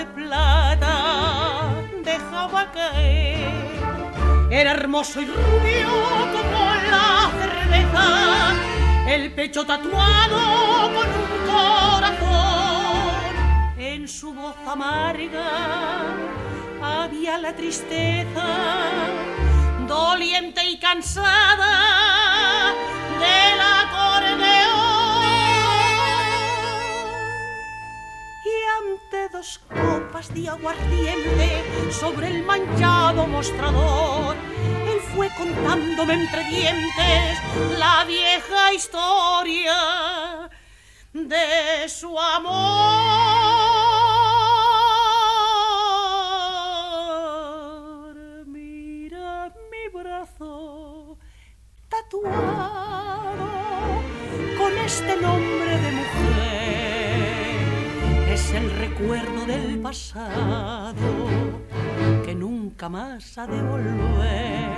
de plata dejaba caer. Era hermoso y rubio como la cerveza, el pecho tatuado con un corazón. En su voz amarga había la tristeza, doliente y cansada del acordeón. Y ante dos copas de aguardiente sobre el manchado mostrador, él fue contándome entre dientes la vieja historia de su amor. Mira mi brazo tatuado con este nombre de mujer, es el recuerdo del pasado que nunca más ha de volver.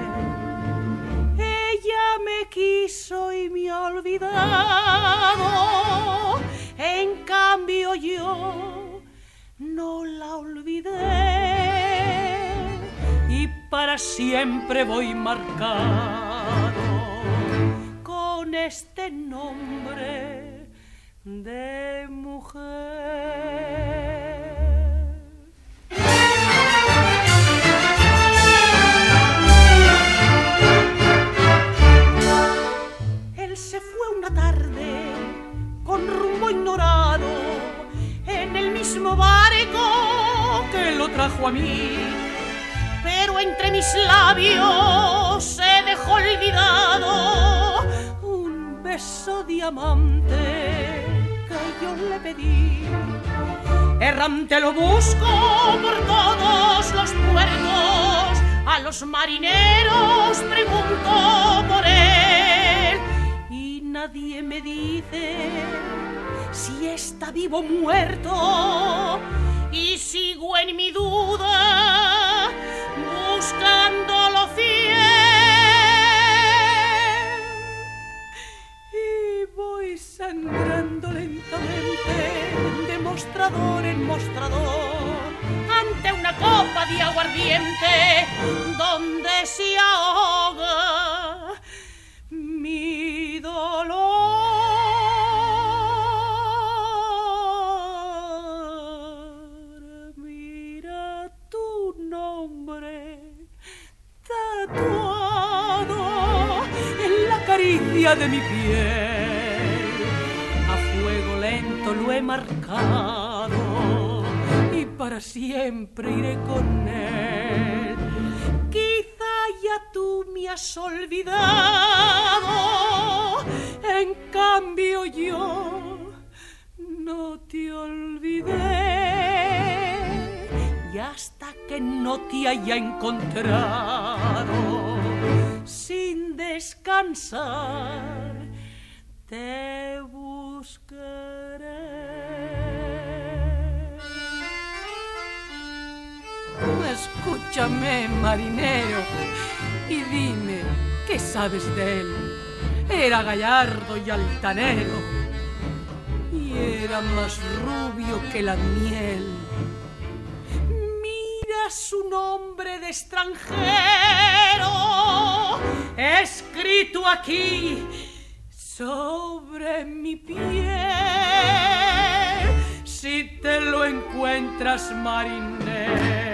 Ella me quiso y me ha olvidado, en cambio yo no la olvidé, y para siempre voy marcado con este nombre de mujer. Él se fue una tarde con rumbo ignorado en el mismo barco que lo trajo a mí, pero entre mis labios se dejó olvidado un beso diamante que yo le pedí. Errante lo busco por todos los puertos, a los marineros pregunto por él, y nadie me dice si está vivo o muerto, y sigo en mi duda buscándolo fiel. Y voy sangrando lentamente de mostrador en mostrador ante una copa de aguardiente donde se ahoga mi dolor. Mira tu nombre tatuado en la caricia de mi piel, a fuego lento lo he marcado y para siempre iré con él. Quizá ya tú me has olvidado, en cambio yo no te olvidé, y hasta que no te haya encontrado sin descansar te buscaré. Escúchame, marinero, y dime, ¿qué sabes de él? Era gallardo y altanero, y era más rubio que la miel. Mira su nombre de extranjero escrito aquí sobre mi piel. Si te lo encuentras, marinero,